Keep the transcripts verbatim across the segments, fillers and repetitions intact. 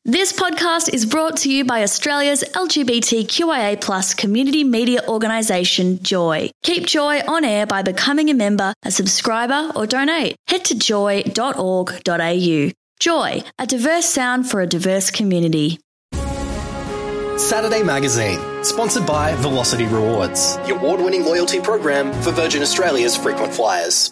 This podcast is brought to you by Australia's L G B T Q I A plus community media organisation, Joy. Keep Joy on air by becoming a member, a subscriber or donate. Head to joy dot org dot a u. Joy, a diverse sound for a diverse community. Saturday Magazine, sponsored by Velocity Rewards, the award-winning loyalty program for Virgin Australia's frequent flyers.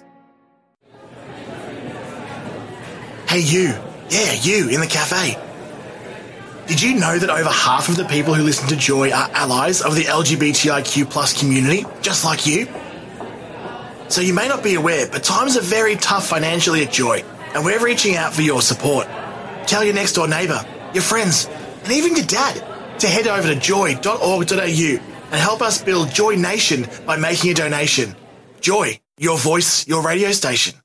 Hey you, yeah you in the cafe. Did you know that over half of the people who listen to Joy are allies of the L G B T I Q plus community, just like you? So you may not be aware, but times are very tough financially at Joy, and we're reaching out for your support. Tell your next door neighbour, your friends, and even your dad to head over to joy dot org dot a u and help us build Joy Nation by making a donation. Joy, your voice, your radio station.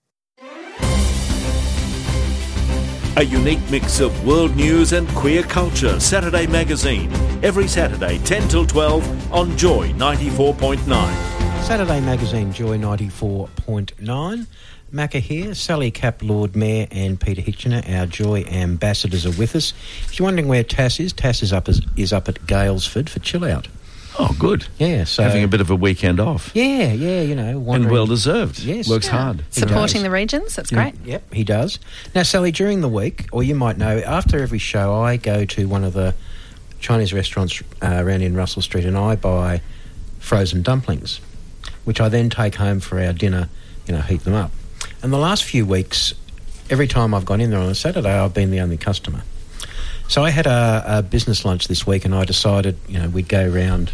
A unique mix of world news and queer culture. Saturday Magazine. Every Saturday, ten till twelve on Joy ninety-four point nine. Saturday Magazine, Joy ninety-four point nine. Macca here. Sally Capp, Lord Mayor, and Peter Hitchener, our Joy ambassadors, are with us. If you're wondering where Tass is, Tass is up, is, is up at Galesford for Chill Out. Oh, good. Yeah, so... Having a bit of a weekend off. Yeah, yeah, you know. And well-deserved. Yes. Works yeah. hard. Supporting the regions, that's great. Yeah, yep, he does. Now, Sally, during the week, or you might know, after every show, I go to one of the Chinese restaurants uh, around in Russell Street and I buy frozen dumplings, which I then take home for our dinner, you know, heat them up. And the last few weeks, every time I've gone in there on a Saturday, I've been the only customer. So I had a, a business lunch this week and I decided, you know, we'd go round...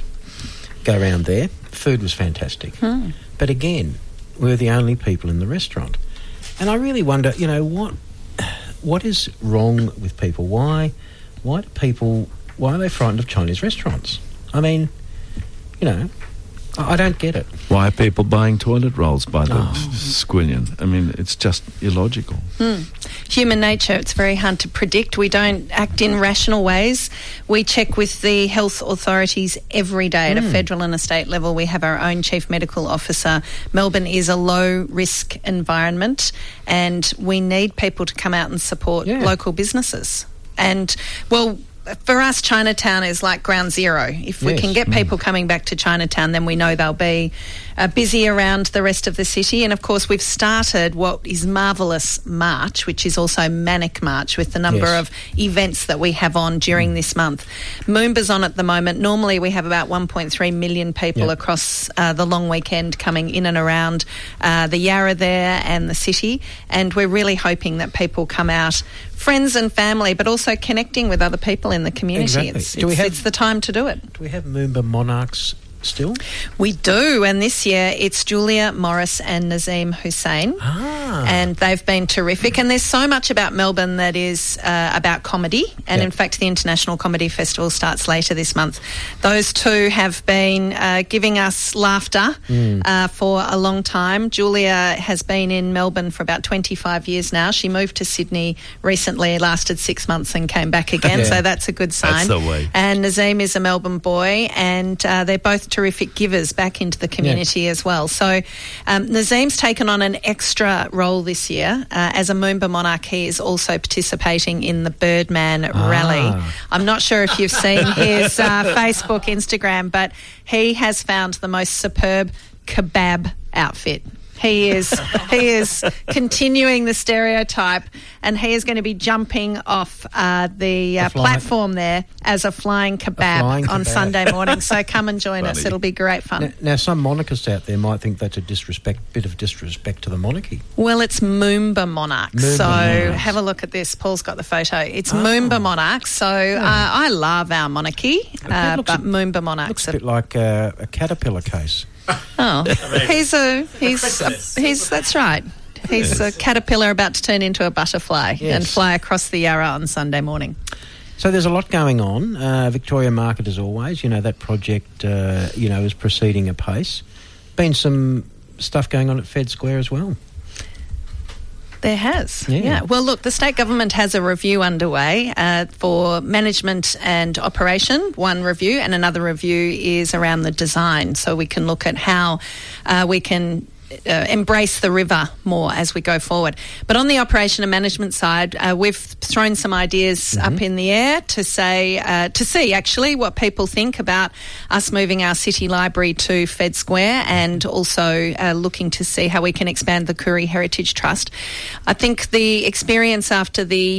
go around there. Food was fantastic. Hmm. But again, we were the only people in the restaurant. And I really wonder, you know, what what is wrong with people? Why why do people why are they frightened of Chinese restaurants? I mean, you know, I, I don't get it. Why are people buying toilet rolls by the Oh. squillion? I mean, it's just illogical. Hmm. Human nature, it's very hard to predict. We don't act in rational ways. We check with the health authorities every day at Mm. a federal and a state level. We have our own chief medical officer. Melbourne is a low-risk environment and we need people to come out and support Yeah. local businesses. And, well... for us, Chinatown is like ground zero. If we Yes. can get people coming back to Chinatown, then we know they'll be uh, busy around the rest of the city. And, of course, we've started what is Marvellous March, which is also Manic March, with the number Yes. of events that we have on during this month. Moomba's on at the moment. Normally we have about one point three million people Yep. across uh, the long weekend coming in and around uh, the Yarra there and the city. And we're really hoping that people come out, friends and family, but also connecting with other people in the community. Exactly. It's, Do we it's, have- it's the time to do it. Do we have Moomba Monarchs still? We do, and this year it's Julia Morris and Nazim Hussain. Ah. And they've been terrific. And there's so much about Melbourne that is uh, about comedy. And Yep. in fact, the International Comedy Festival starts later this month. Those two have been uh, giving us laughter Mm. uh, for a long time. Julia has been in Melbourne for about twenty-five years now. She moved to Sydney recently, lasted six months and came back again. Yeah. So that's a good sign. That's the way. And Nazim is a Melbourne boy, and uh, they're both terrific givers back into the community as well. So um, Nazim's taken on an extra role this year. Uh, as a Moomba Monarch, he is also participating in the Birdman Ah. Rally. I'm not sure if you've seen his uh, Facebook, Instagram, but he has found the most superb kebab outfit. He is he is continuing the stereotype, and he is going to be jumping off uh, the, uh, The flying- platform there as a flying kebab, flying on kebab. Sunday morning. So come and join us; Funny. it'll be great fun. Now, now, some monarchists out there might think that's a disrespect, bit of disrespect to the monarchy. Well, it's Moomba Monarchs. Moomba so Monarchs. have a look at this. Paul's got the photo. It's Oh. Moomba Monarchs. So uh, I love our monarchy, uh, looks but a- Moomba Monarchs. Looks a are- bit like uh, a caterpillar case. Oh, he's a he's a, he's that's right. He's a caterpillar about to turn into a butterfly Yes. and fly across the Yarra on Sunday morning. So there's a lot going on. Uh, Victoria Market, as always, you know, that project, uh, you know, is proceeding apace. Been some stuff going on at Fed Square as well. There has, Yeah. yeah. Well, look, the state government has a review underway uh, for management and operation, one review, and another review is around the design. So we can look at how uh, we can Uh, embrace the river more as we go forward. But on the operation and management side, uh, we've thrown some ideas mm-hmm. up in the air to say, uh, to see actually what people think about us moving our city library to Fed Square, and also uh, looking to see how we can expand the Koori Heritage Trust. I think the experience after the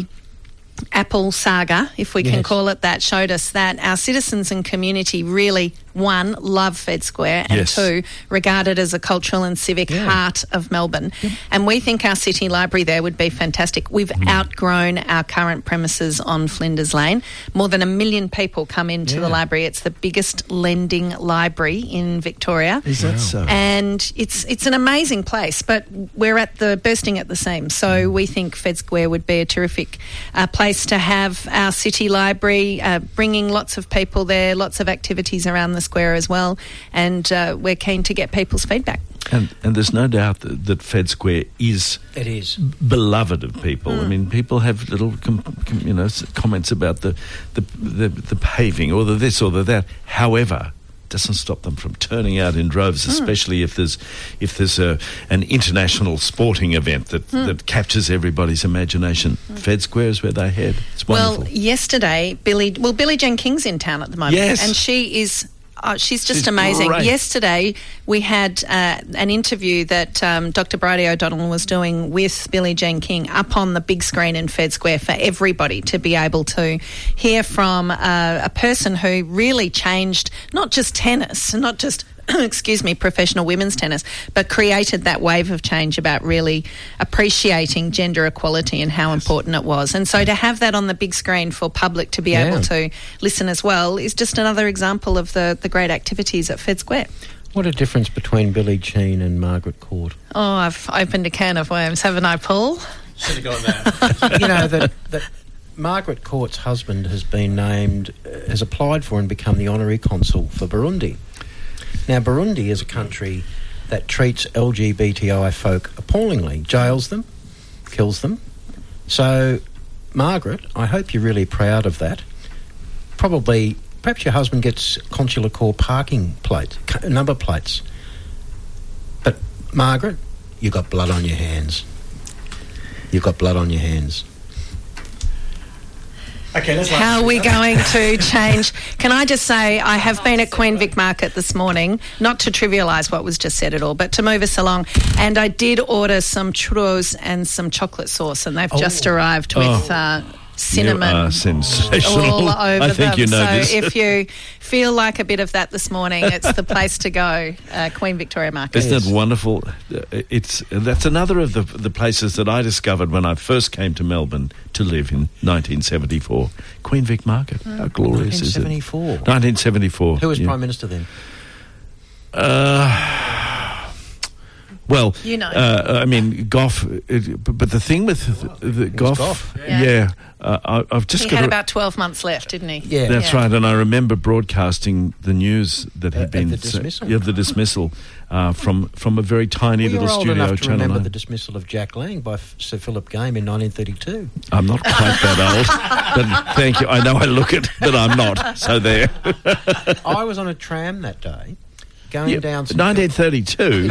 Apple saga, if we yes. can call it that, showed us that our citizens and community really, one, love Fed Square, and yes. two, regard it as a cultural and civic yeah. heart of Melbourne. Yep. And we think our city library there would be fantastic. We've mm. outgrown our current premises on Flinders Lane. More than a million people come into yeah. the library. It's the biggest lending library in Victoria. Is that wow. so? And it's it's an amazing place, but we're at the bursting at the seams. So we think Fed Square would be a terrific uh, place to have our city library, uh, bringing lots of people there, lots of activities around the square as well, and uh, we're keen to get people's feedback. And, and there's no doubt that, that Fed Square is it is beloved of people. Mm. I mean, people have little com, com, you know comments about the the, the the paving or the this or the that. However, doesn't stop them from turning out in droves, especially mm. if there's if there's a an international sporting event that, mm. that captures everybody's imagination. Mm. Fed Square is where they head. It's wonderful. Well, yesterday, Billy well Billie Jean King's in town at the moment, yes. and she is. Oh, she's just she's amazing. Great. Yesterday, we had uh, an interview that um, Doctor Bridie O'Donnell was doing with Billie Jean King up on the big screen in Fed Square for everybody to be able to hear from uh, a person who really changed not just tennis, not just excuse me, professional women's tennis, but created that wave of change about really appreciating gender equality and how yes. important it was. And so to have that on the big screen for public to be yeah. able to listen as well is just another example of the, the great activities at Fed Square. What a difference between Billie Jean and Margaret Court. Oh, I've opened a can of worms, haven't I, Paul? Should have gone there. You know, that, that Margaret Court's husband has been named, uh, has applied for and become the honorary consul for Burundi. Now, Burundi is a country that treats L G B T I folk appallingly, jails them, kills them. So, Margaret, I hope you're really proud of that. Probably, perhaps your husband gets consular corps parking plates, number plates. But, Margaret, you've got blood on your hands. You've got blood on your hands. Okay, let's How are we going to change? Can I just say, I have been at Queen Vic Market this morning, not to trivialise what was just said at all, but to move us along. And I did order some churros and some chocolate sauce, and they've oh. just arrived with oh. uh, cinnamon you are sensational. all over I think them. You know so this. if you feel like a bit of that this morning, it's the place to go, uh, Queen Victoria Market. Isn't it wonderful? It's that's another of the the places that I discovered when I first came to Melbourne to live in nineteen seventy-four. Queen Vic Market. Mm. How glorious is it? nineteen seventy-four. nineteen seventy-four. Who was yeah. Prime Minister then? Uh... Well, you know. uh, I mean, Gough, it, but the thing with the, the Gough, Gough, yeah, yeah uh, I, I've just he got had to, about twelve months left, didn't he? Yeah, that's yeah. right. And I remember broadcasting the news that had uh, been the dismissal, yeah, the dismissal uh, from from a very tiny well, little you're old studio. enough to Channel remember nine. the dismissal of Jack Lang by F- Sir Philip Game in nineteen thirty-two. I'm not quite that old, but thank you. I know I look it, but I'm not. So there. I was on a tram that day. Going yeah, down nineteen thirty-two.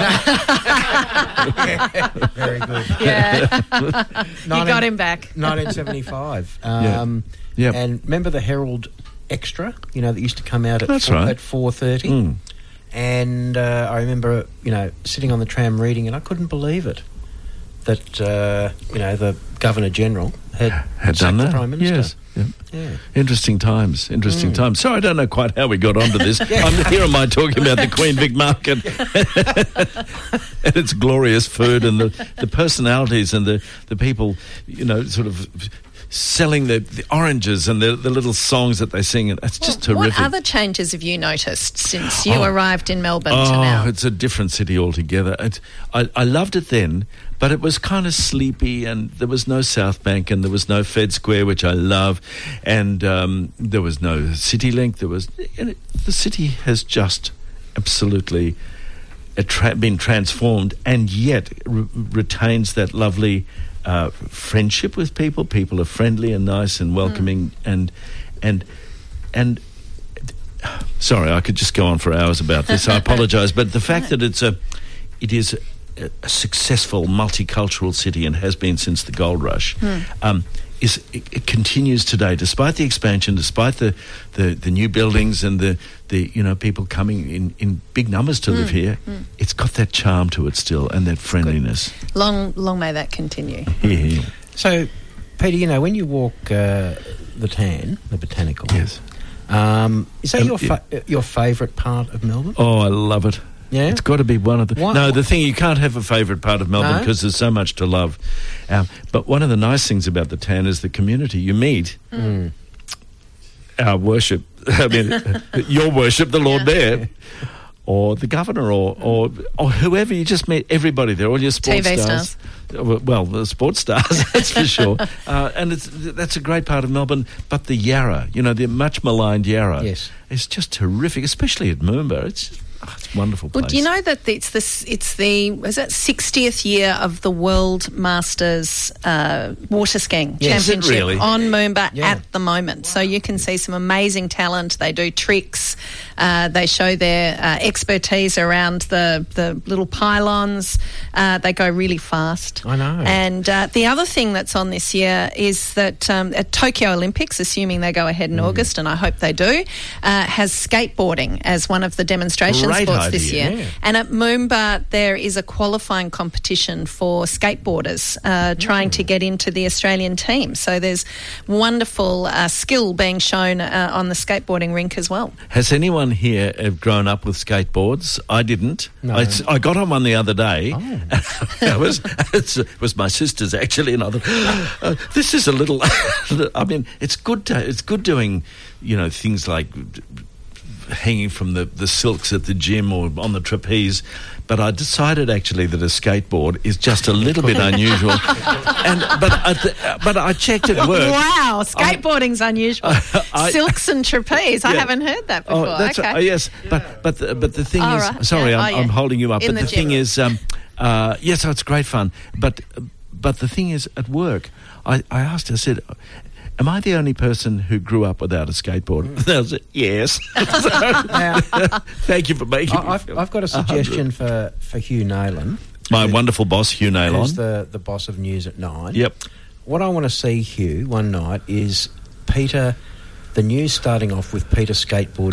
Very good. Yeah. You got him back. nineteen seventy-five. Um, yeah. Yep. And remember the Herald Extra, you know, that used to come out at That's four, right. at four thirty? Mm. And uh, I remember, you know, sitting on the tram reading, and I couldn't believe it, that, uh, you know, the Governor-General had, had done that. the Prime Minister. Yes. Yep. Yeah. Interesting times, interesting Mm. times. So I don't know quite how we got onto this. Yeah. I'm, here am I talking about the Queen Vic Market and its glorious food and the, the personalities and the, the people, you know, sort of selling the, the oranges and the, the little songs that they sing. It's just well, terrific. What other changes have you noticed since you Oh. arrived in Melbourne oh, to now? It's a different city altogether. It, I, I loved it then, but it was kind of sleepy, and there was no South Bank, and there was no Fed Square, which I love, and um, there was no CityLink. There was and it, the city has just absolutely attra- been transformed, and yet re- retains that lovely uh, friendship with people. People are friendly and nice and welcoming, mm. and and and. Sorry, I could just go on for hours about this. I apologise, but the fact that it's a, it is a, a successful multicultural city and has been since the gold rush, Hmm. um, is it, it continues today, despite the expansion, despite the, the, the new buildings and the, the you know people coming in, in big numbers to live here. It's got that charm to it still and that friendliness. Long, long may that continue. Yeah. So, Peter, you know, when you walk uh, the Tan, the Botanical, Yes. um, is that Um, your fa- your favourite part of Melbourne? Oh, I love it. Yeah? It's got to be one of the... Why- no, the thing, you can't have a favourite part of Melbourne No? because there's so much to love. Um, but one of the nice things about the Tan is the community. You meet Mm. our worship, I mean, your worship, the Lord Yeah. Mayor, or the Governor, or, or or whoever. You just meet everybody there, all your sports T V stars. Well, the sports stars, that's for sure. Uh, and it's, that's a great part of Melbourne. But the Yarra, you know, the much maligned Yarra, Yes. is just terrific, especially at Moomba. It's just, oh, it's a wonderful place. Well, do you know that it's the it's the is it sixtieth year of the World Masters uh, water skiing Yes. Is it championship really? on Moomba Yeah. at the moment? So you can see some amazing talent. They do tricks. Uh, they show their uh, expertise around the the little pylons. Uh, they go really fast. I know. And uh, the other thing that's on this year is that um, at Tokyo Olympics, assuming they go ahead in Mm. August, and I hope they do, uh, has skateboarding as one of the demonstration Great sports this idea. year. Yeah. And at Moomba, there is a qualifying competition for skateboarders uh, trying to get into the Australian team. So there's wonderful uh, skill being shown uh, on the skateboarding rink as well. Has anyone here uh, grown up with skateboards? I didn't. No. I, I got on one the other day. Oh. it, was, it's, it was my sister's actually, and I thought, uh, this is a little. I mean, it's good. To, it's good doing, you know, things like hanging from the, the silks at the gym or on the trapeze. But I decided actually that a skateboard is just a little bit unusual. and but I th- but I checked at work. Wow, skateboarding's unusual. I- Silks and trapeze. I Yeah. haven't heard that before. Oh, that's okay. right. Oh, yes, but but the, but the thing Oh, is, right. sorry, Yeah. I'm, Oh, yeah. I'm holding you up. In but the the, thing gym. is, um, uh, yes, oh, it's great fun. But but the thing is, at work, I, I asked. I said, "Am I the only person who grew up without a skateboard?" They said, "Yes." Now, Thank you for making me I- I've, feel I've got a one hundred. suggestion for, for Hugh Nayland, My wonderful boss, Hugh who's Naylon. the, the boss of News at Nine. Yep. What I want to see, Hugh, one night is Peter, the news starting off with Peter skateboarding.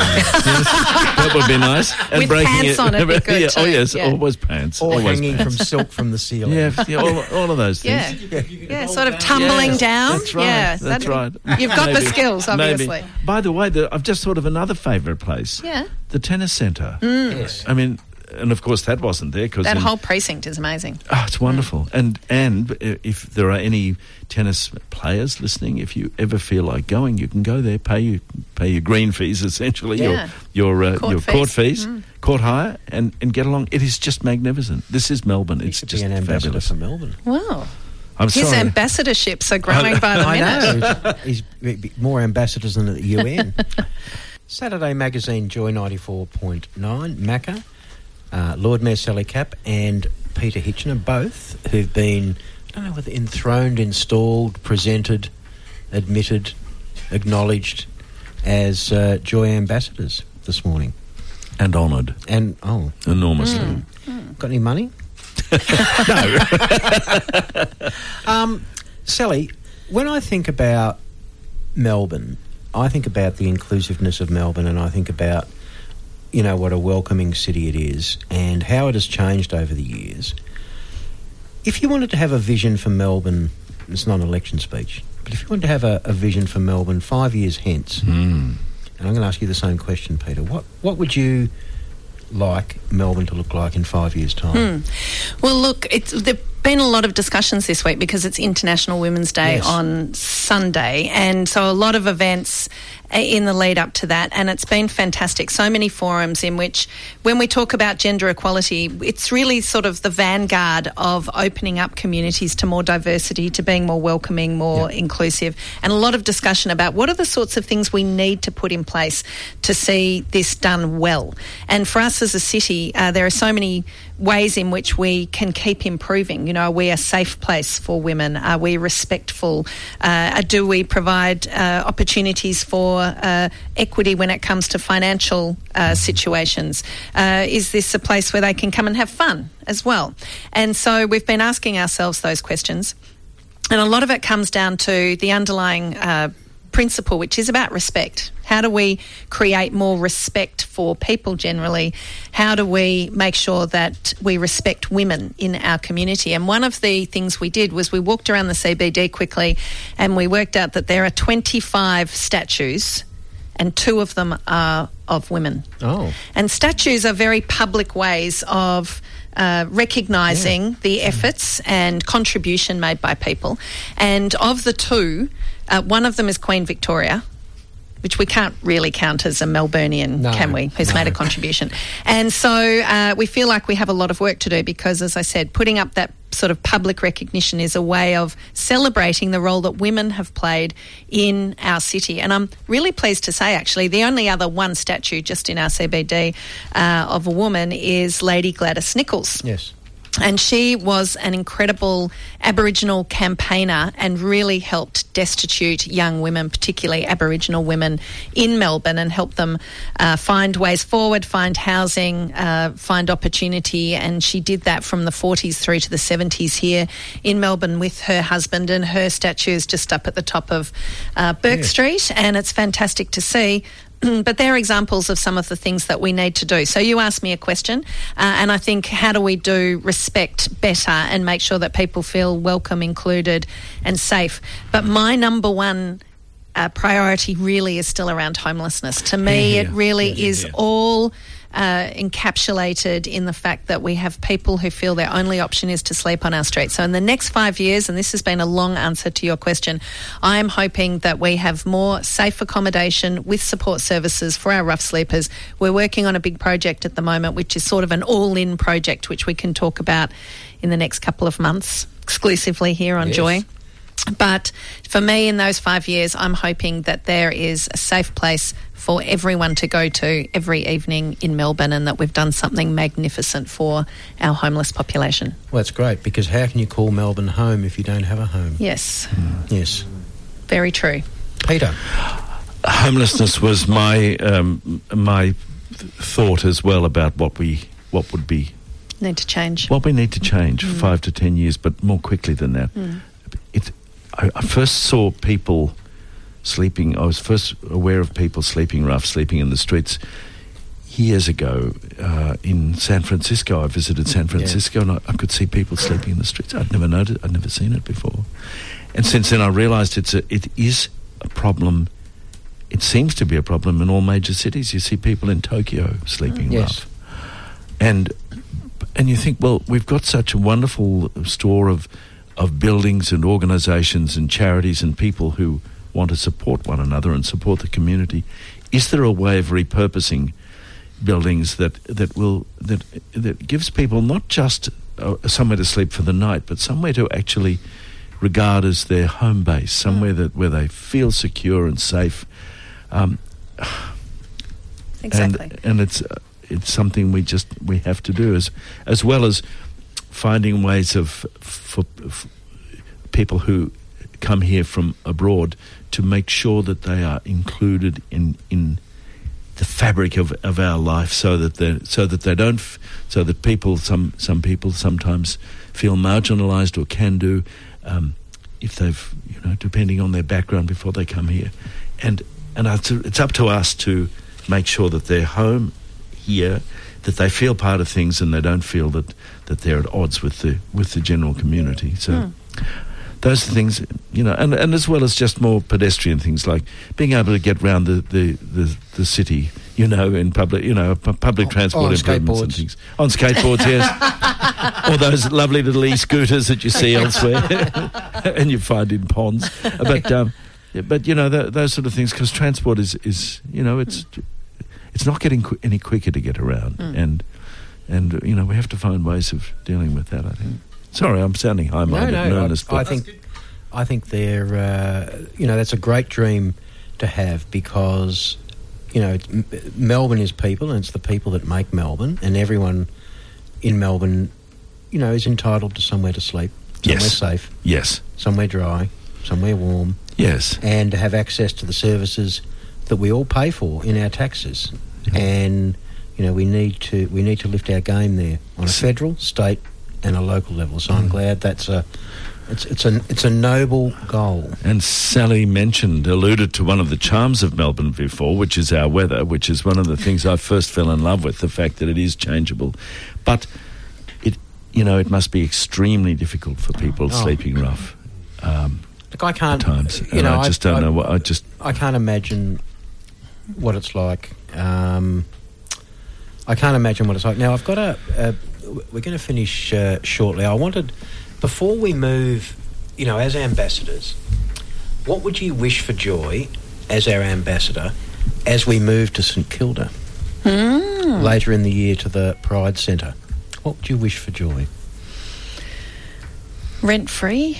That would be nice. With pants on, it'd be good yeah, Oh too, yes, yeah. always pants. or always hanging pants. from silk from the ceiling. Yeah, yeah all, all of those things. Yeah, yeah, sort of tumbling Yes, down. That's right. Yeah, that's that'd- right. You've got the Maybe. skills, obviously. Maybe. By the way, the, I've just thought of another favourite place. Yeah. The tennis centre. Yes. I mean, and of course that wasn't there because That whole precinct is amazing. oh, it's wonderful. And and i- if there are any tennis players listening, if you ever feel like going, you can go there, pay you pay your green fees essentially, Yeah. your your uh, Court your fees. court fees, court hire, and and get along. It is just magnificent. This is Melbourne. He It's should just be an ambassador fabulous. for Melbourne. Wow. I'm His sorry. ambassadorships are growing by the I minute. know. He's he's more ambassadors than at the U N. Saturday Magazine Joy ninety-four point nine, Macca, uh, Lord Mayor Sally Capp and Peter Hitchener, both who've been, I don't know whether enthroned, installed, presented, admitted, acknowledged as uh, Joy ambassadors this morning. and honoured And, oh, enormously. got any money? No. Um, Sally, when I think about Melbourne, I think about the inclusiveness of Melbourne, and I think about, you know, what a welcoming city it is and how it has changed over the years. If you wanted to have a vision for Melbourne, it's not an election speech, but if you wanted to have a, a vision for Melbourne five years hence, Mm. and I'm going to ask you the same question, Peter, what, what would you like Melbourne to look like in five years' time? Well, look, it's there've been a lot of discussions this week because it's International Women's Day Yes. on Sunday, and so a lot of events uh, in the lead up to that, and it's been fantastic. So many forums in which, when we talk about gender equality, it's really sort of the vanguard of opening up communities to more diversity, to being more welcoming, more inclusive, and a lot of discussion about what are the sorts of things we need to put in place to see this done well. And for us as a city, uh, there are so many ways in which we can keep improving. You know, are we a safe place for women? Are we respectful? Uh, do we provide uh, opportunities for uh, equity when it comes to financial uh, situations? Uh, is this a place where they can come and have fun as well? And so we've been asking ourselves those questions. And a lot of it comes down to the underlying uh, principle, which is about respect. How do we create more respect for people generally? How do we make sure that we respect women in our community? And one of the things we did was we walked around the C B D quickly and we worked out that there are twenty-five statues and two of them are of women. Oh. And statues are very public ways of Uh, recognising yeah. the efforts and contribution made by people. And of the two, uh, one of them is Queen Victoria, which we can't really count as a Melburnian, no, can we, who's no. made a contribution. And so uh, we feel like we have a lot of work to do because, as I said, putting up that sort of public recognition is a way of celebrating the role that women have played in our city. And I'm really pleased to say, actually, the only other one statue just in our C B D uh, of a woman is Lady Gladys Nichols. Yes. And she was an incredible Aboriginal campaigner and really helped destitute young women, particularly Aboriginal women in Melbourne, and helped them uh, find ways forward, find housing, uh, find opportunity. And she did that from the forties through to the seventies here in Melbourne with her husband, and her statue is just up at the top of uh, Burke Yeah. Street, and it's fantastic to see. But they're examples of some of the things that we need to do. So you asked me a question, uh, and I think how do we do respect better and make sure that people feel welcome, included and safe? But my number one uh, priority really is still around homelessness. To me, Yeah, it really yeah, yeah, is yeah. all uh, encapsulated in the fact that we have people who feel their only option is to sleep on our streets. So in the next five years, and this has been a long answer to your question, I am hoping that we have more safe accommodation with support services for our rough sleepers. We're working on a big project at the moment, which is sort of an all-in project, which we can talk about in the next couple of months, exclusively here on Yes. Joy. But for me, in those five years, I'm hoping that there is a safe place for everyone to go to every evening in Melbourne, and that we've done something magnificent for our homeless population. Well, that's great, because how can you call Melbourne home if you don't have a home? Yes, Yes. very true. Peter? Homelessness was my um, my th- thought as well about what we what would be Need to change. what we need to change for five to ten years, but more quickly than that. It, I, I first saw people sleeping. I was first aware of people sleeping rough, sleeping in the streets years ago uh, in San Francisco. I visited San Francisco, and I, I could see people sleeping in the streets. I'd never noticed. I'd never seen it before. And since then, I realised it's a, it is a problem. It seems to be a problem in all major cities. You see people in Tokyo sleeping Yes. rough, and and you think, well, we've got such a wonderful store of of buildings and organisations and charities and people who want to support one another and support the community. Is there a way of repurposing buildings that that will that that gives people not just uh, somewhere to sleep for the night, but somewhere to actually regard as their home base, somewhere that where they feel secure and safe? Um, Exactly. And, and it's uh, it's something we just we have to do, as as well as finding ways of for, for people who come here from abroad to make sure that they are included in in the fabric of, of our life, so that they so that they don't f- so that people some some people sometimes feel marginalised or can do um, if they've you know depending on their background before they come here, and and it's, it's up to us to make sure that they're home here, that they feel part of things, and they don't feel that, that they're at odds with the with the general community. So Mm. those are things, you know, and, and as well as just more pedestrian things like being able to get round the, the, the, the city, you know, in public, you know, pu- public transport on improvements and skateboards. things. On skateboards, yes. Or those lovely little e-scooters that you see elsewhere and you find in ponds. But, um, yeah, but you know, th- those sort of things, because transport is, is, you know, it's it's not getting qu- any quicker to get around. Mm. And, and you know, we have to find ways of dealing with that, I think. Sorry, I'm sounding high-minded no, and no, earnest. I, I but think, I think they're, uh, you know, that's a great dream to have, because, you know, it's, M- Melbourne is people, and it's the people that make Melbourne, and everyone in Melbourne, you know, is entitled to somewhere to sleep, somewhere Yes. safe, Yes. somewhere dry, somewhere warm, Yes. and to have access to the services that we all pay for in our taxes. And you know, we need to we need to lift our game there on a federal, state, and a local level. So I'm glad that's a it's it's a it's a noble goal. And Sally mentioned, alluded to one of the charms of Melbourne before, which is our weather, which is one of the things I first fell in love with, the fact that it is changeable. But it, you know, it must be extremely difficult for people Oh. sleeping rough. Um, Look, I can't. At times, You and know, I just don't know what- I just- I can't imagine what it's like. Um, I can't imagine what it's like. Now, I've got a. a we're going to finish uh, shortly. I wanted, before we move, you know, as ambassadors, what would you wish for Joy as our ambassador as we move to St Kilda Mm. later in the year to the Pride Centre? What would you wish for Joy? Rent free.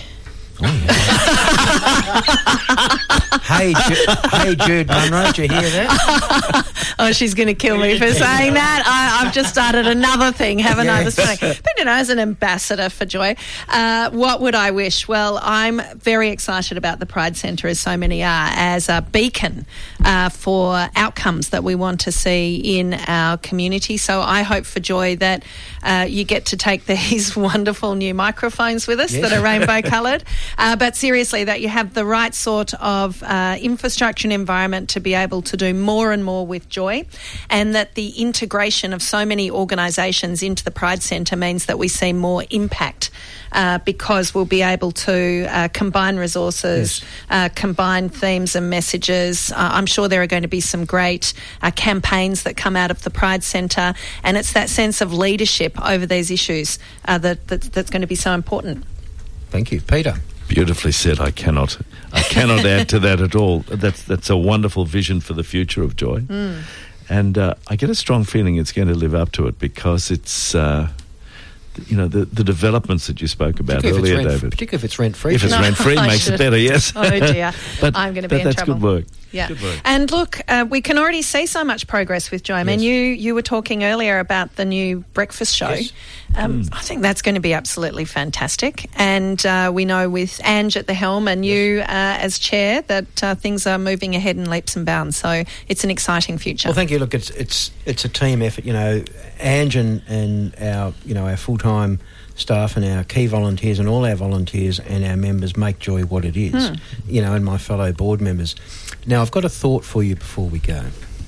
Hey, Ju- hey, Jude Munro, did you hear that? Oh, she's going to kill me for saying that. I, I've just started another thing, haven't I, this morning? But, you know, as an ambassador for Joy, uh, what would I wish? Well, I'm very excited about the Pride Centre, as so many are, as a beacon uh, for outcomes that we want to see in our community. So I hope for Joy that uh, you get to take these wonderful new microphones with us Yes. that are rainbow coloured. Uh, but seriously, that you have the right sort of uh, infrastructure and environment to be able to do more and more with Joy, and that the integration of so many organisations into the Pride Centre means that we see more impact uh, because we'll be able to uh, combine resources, Yes. uh, combine themes and messages. Uh, I'm sure there are going to be some great uh, campaigns that come out of the Pride Centre, and it's that sense of leadership over these issues uh, that, that that's going to be so important. Thank you. Peter? Beautifully said. I cannot, I cannot add to that at all. That's that's a wonderful vision for the future of Joy, Mm. and uh, I get a strong feeling it's going to live up to it because it's, uh, you know, the the developments that you spoke about Particularly if it's earlier, rent- David. Particularly if it's rent-free. If it's No, rent-free, I makes it should- better. Yes. Oh dear, but, I'm going to but be in that's trouble. good work. Yeah, Good work. and look, uh, we can already see so much progress with Joy. I mean, Yes. you you were talking earlier about the new breakfast show. Yes. Um, I think that's going to be absolutely fantastic. And uh, we know with Ange at the helm and you uh, as chair that uh, things are moving ahead in leaps and bounds. So it's an exciting future. Well, thank you. Look, it's it's it's a team effort. You know, Ange and, and our you know our full time staff and our key volunteers and all our volunteers and our members make Joy what it is. Hmm. You know, and my fellow board members. Now, I've got a thought for you before we go.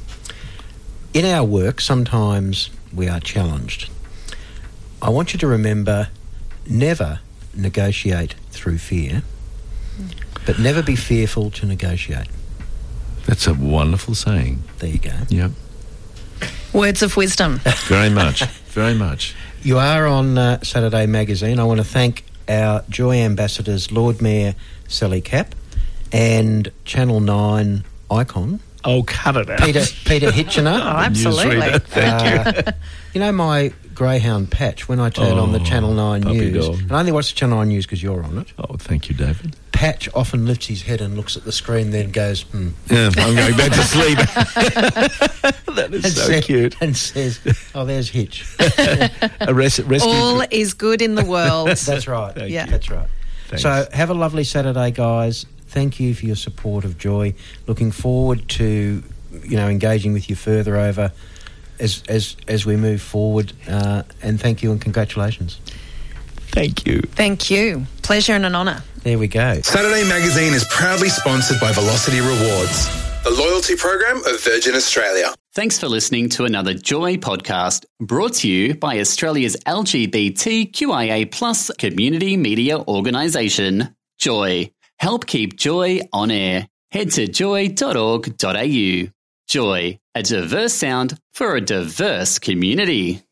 In our work, sometimes we are challenged. I want you to remember, never negotiate through fear, but never be fearful to negotiate. That's a wonderful saying. There you go. Yep. Words of wisdom. Very much. Very much. You are on uh, Saturday Magazine. I want to thank our Joy ambassadors, Lord Mayor Sally Capp and Channel nine icon, Oh, cut it out. Peter Peter Hitchener. Oh, absolutely. Newsreader. Thank Uh, you know my greyhound Patch, when I turn on the Oh, Channel nine puppy News, dog. and I only watch the Channel nine News because you're on it, Oh, thank you, David. Patch often lifts his head and looks at the screen, then goes, hmm. Yeah, I'm going back to sleep. That is and so sa- cute. and says, oh, there's Hitch. A res- rescue. All is good in the world. That's right. Thank Yeah. you. That's right. Thanks. So have a lovely Saturday, guys. Thank you for your support of Joy. Looking forward to, you know, engaging with you further over as as as we move forward. Uh, and thank you and congratulations. Thank you. Thank you. Pleasure and an honour. There we go. Saturday Magazine is proudly sponsored by Velocity Rewards, the loyalty program of Virgin Australia. Thanks for listening to another Joy podcast brought to you by Australia's L G B T Q I A plus community media organisation, Joy. Help keep Joy on air. Head to joy dot org dot a u. Joy, a diverse sound for a diverse community.